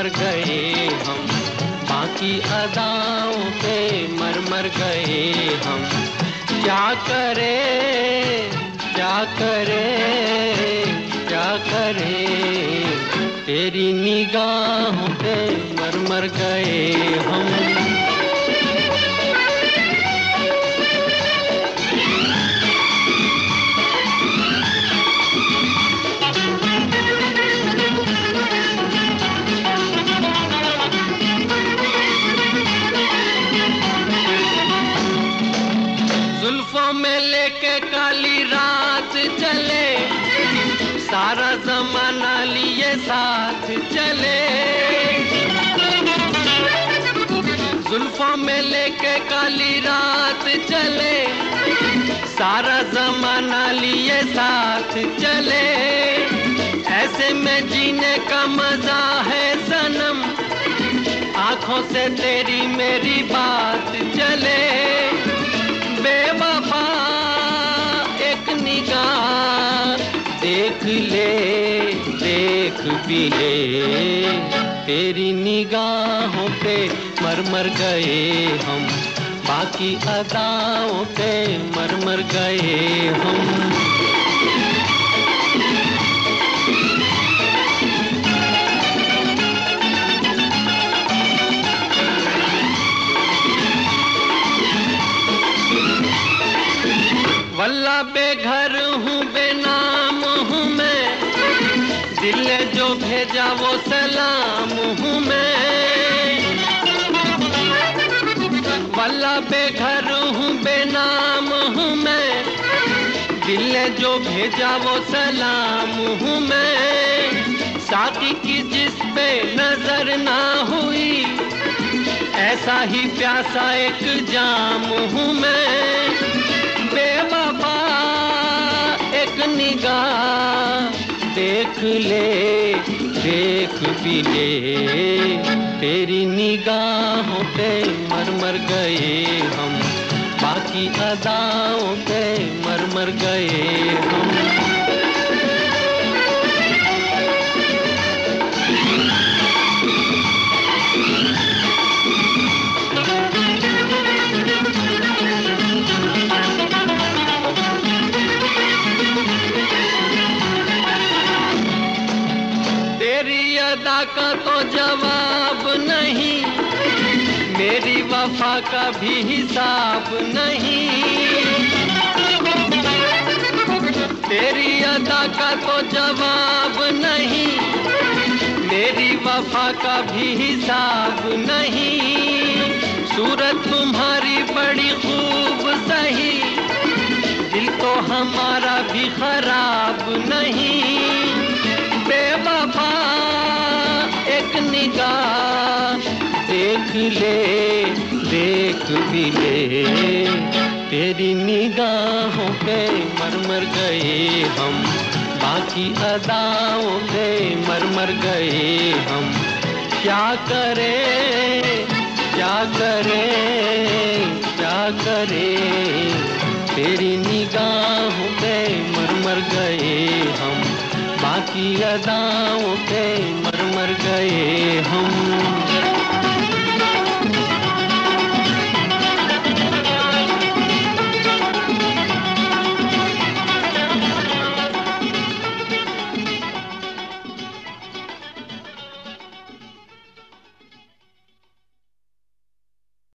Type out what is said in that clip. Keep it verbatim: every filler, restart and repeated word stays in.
गए हम, बाकी अदाओं पे मर मर गए हम। क्या करे क्या करे क्या करे, तेरी निगाहों पे मर मर गए हम। जुल्फों में लेके काली रात चले, सारा जमाना लिए साथ चले। जुल्फों में लेके काली रात चले, सारा जमाना लिए साथ चले। ऐसे में जीने का मजा है सनम, आंखों से तेरी मेरी बात चले। बेवफा एक निगाह देख ले, देख भी ले, तेरी निगाहों पे मर मर गए हम, बाकी अदाओं पे मर मर गए हम। वल्ला बेघर हूँ बेनाम हूँ मैं, दिल ने जो भेजा वो सलाम हूँ मैं। वल्ला बेघर हूँ बेनाम हूँ मैं, दिल ने जो भेजा वो सलाम हूँ मैं। साथी की जिस पे नजर ना हुई, ऐसा ही प्यासा एक जाम हूँ मैं। बेवफा एक निगाह देख ले, देख भी ले, तेरी निगाहों पे मर मर गए हम, बाकी अदाओं पे मर मर गए हम। तेरी अदा का तो जवाब नहीं, मेरी वफा का भी हिसाब नहीं। तेरी अदा का तो जवाब नहीं, मेरी वफा का भी हिसाब नहीं। सूरत तुम्हारी बड़ी खूब सही, दिल तो हमारा भी खराब नहीं। बेवफा एक निगाह देख ले, देख भी ले, तेरी निगाहों पे मर मर गए हम, बाकी अदाओं पे मर मर गए हम। क्या करे क्या करे क्या करे, तेरी निगाहों पे मर मर गए हम, बाकी अदाओं पे मर मर गए हम।